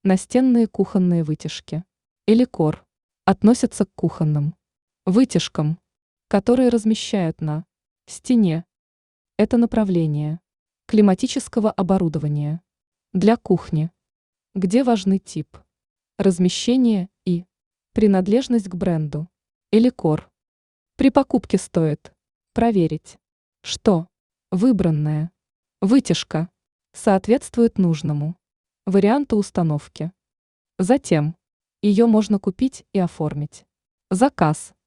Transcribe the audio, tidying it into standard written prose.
Настенные кухонные вытяжки или кор относятся к кухонным вытяжкам, которые размещают на стене. Это направление климатического оборудования для кухни, где важны тип, размещение и принадлежность к бренду или кор. При покупке стоит проверить, что выбранная вытяжка соответствует нужному варианту установки. Затем ее можно купить и оформить заказ